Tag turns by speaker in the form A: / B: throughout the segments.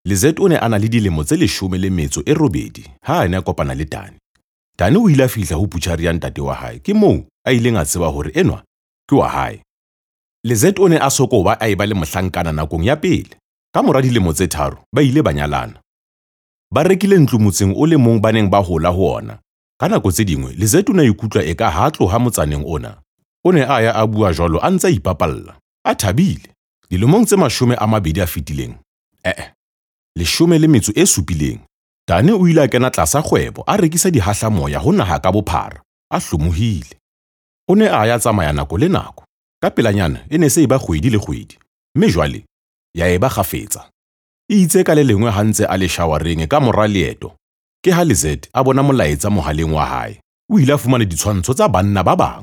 A: Lizette o ne a na le dilemo tse 18 ha a ne a kopana le Dani. Dani o ile a fihla ho butchery ya ntate wa hae ke moo a ileng a tseba hore enwa ke wa hae. Lizette o ne a sokoba a eba le mohlankana nakong ya pele. Ka mora dilemo tse 3 ba ile ba nyalana. Ba rekile ntlo motseng o le mong ba neng ba hola ho ona. Ka nako tse dingwe Lizette o ne a ikutlwa eka ha tloha motsaneng ona. O ne a ya a bua jwalo a ntse a ipapalla, a thabile. Dilemong tse 20 a fetileng. 17 Dani o ile a kena tlasa kgwebo a rekisa dihahlamoya ho naha ka bophara, a hlomohile. O ne a ya tsamaya nako le nako. Ka pelanyana e ne se eba kgwedi le kgwedi, mme jwale ya eba kgafetsa. E itse ka le lengwe ha ntse a le shawareng ka mora leeto, ke ha Lizette a bona molaetsa mohaleng wa hae. O ile a fumana ditshwantsho tsa banna ba bang.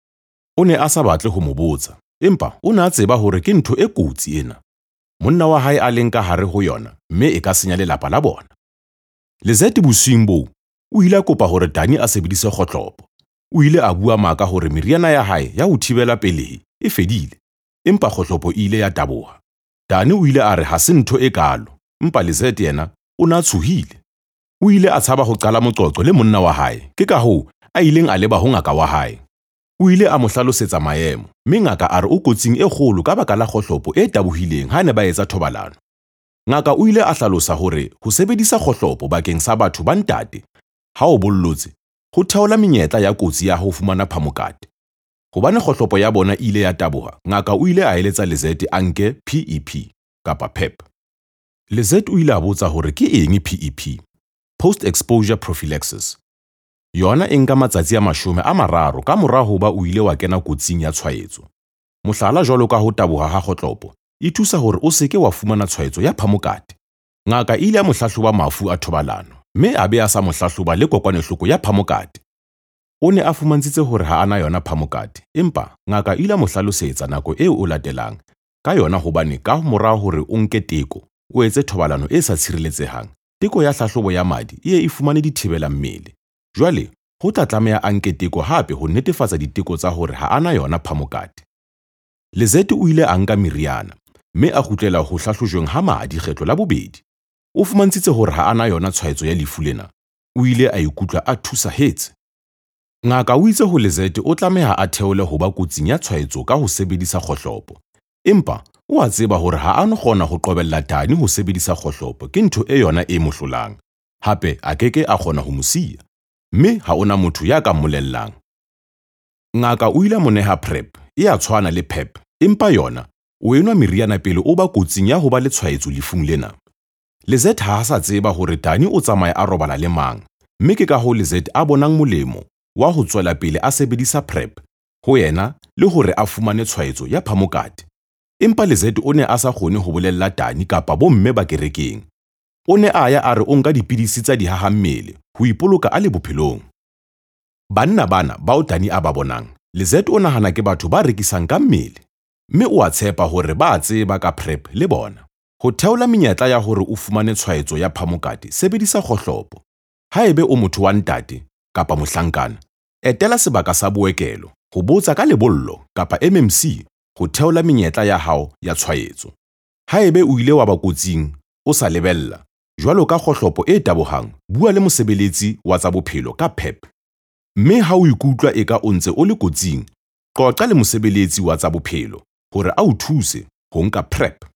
A: O ne a sa batle ho mo botsa, empa o ne a tseba hore ke ntho e kotsi ena. Monna wa hae a leng ka hare ho yona, mme e ka senya lelapa la bona. Lizette bosiung boo o ile a kopa hore Dani a sebedise kgohlopo. O ile a bua maka hore meriana ya hae ya ho thibela pelehi e fedile, empa kgohlopo ile ya taboha. Dani o ile a re ha se ntho e kalo, empa Lizette yena o na tshohile. O ile a tshaba ho qala moqoqo le monna wa hae, ke ka hoo a ileng a leba ho ngaka wa hae. O ile a mo hlalosetsa maemo, mme ngaka a re o kotsing e kgolo ka baka la kgohlopo e tabohileng ha ne ba etsa thobalano. Ngaka o ile a hlalosa hore ho sebedisa kgohlopo bakeng sa batho ba ntate ha o bollotse ho theola menyetla ya kotsi ya ho fumana phamokate. Hobane kgohlopo ya bona ile ya taboha, ngaka o ile a eletsa Lizette a nke PEP kapa PEP. Lizette o ile a botsa hore ke eng PEP, Post Exposure Prophylaxis. Yona e nka matsatsi a 30 ka mora hoba o ile wa kena kotsing ya tshwaetso. Mohlala jwalo ka ho taboha ha kgohlopo e thusa hore o seke wa fumana tshwaetso ya phamokate. Ngaka ile ya mohlahloba mafu a thobalano, mme a be a sa mohlahloba le kokwanahloko ya phamokate. O ne a fumantshitse hore ha ana yona phamokate, empa ngaka ile a mo hlalosetsa nako eo o latelang ka yona hobane ka mora hore o nke teko o etse thobalano e sa tshireletsehang. Teko ya hlahlobo ya madi e fumane dithibela mmele. Jwale ho tla tlameha a nke teko hape ho netefatsa diteko tsa hore ha ana yona phamokate. Lizette o ile a nka meriana, mme a kgutlela ho hlahlojweng ha madi kgetlo la bobedi. O fumantshitse hore ha ana yona tshwaetso ya lefu lena. O ile a ikutlwa a thusahetse. Ngaka o itse ho Lizette o tlameha a theole ho ba kotsing ya tshwaetso ka ho sebedisa kgohlopo. Empa o a tseba hore ha a no kgona ho qobella Dani ho sebedisa kgohlopo, ke ntho e yona e mo hlolang. Hape a keke a kgona ho mo siya, mme ha ona motho ya ka mmolellang. Ngaka o ile a mo neha PrEP, e a tshwana le PEP, empa yona o enwa meriana pele o ba kotsing ya ho ba le tshwaetso lefung lena. Lizette ha sa tseba hore Dani o tsamaya a robala le mang, mme ke ka ho Lizette a bonang molemo wa ho tswela pele a sebedisa PrEP ho yena le hore a fumane tshwaetso ya phamokate. Empa Lizette o ne a sa kgone ho bolella Dani kapa bomme ba kerekeng. O ne a ya a re o nka dipidisi tsa dihahammele ho ipoloka a le bophelong. Banna bana bao Dani a ba bonang, Lizette o nahana ke batho ba rekisang ka mmele, mme o a tshepa hore ba tseba ka PrEP le bona. Ho theola menyetla ya hore o fumane tshwaetso ya phamokate, sebedisa kgohlopo. Haebe o motho wa ntate kapa mohlankana, etela sebaka sa bookelo ho botsa ka lebollo kapa MMC ho theola menyetla ya hao ya tshwaetso. Haebe o ile wa ba kotsing o sa lebella, jwalo ka kgohlopo e tabohang, bua le mosebeletsi wa tsa bophelo ka PEP. Mme ha o ikutlwa eka o ntse o le kotsing, qoqa le mosebeletsi wa tsa bophelo hore a o thuse ho nka PrEP.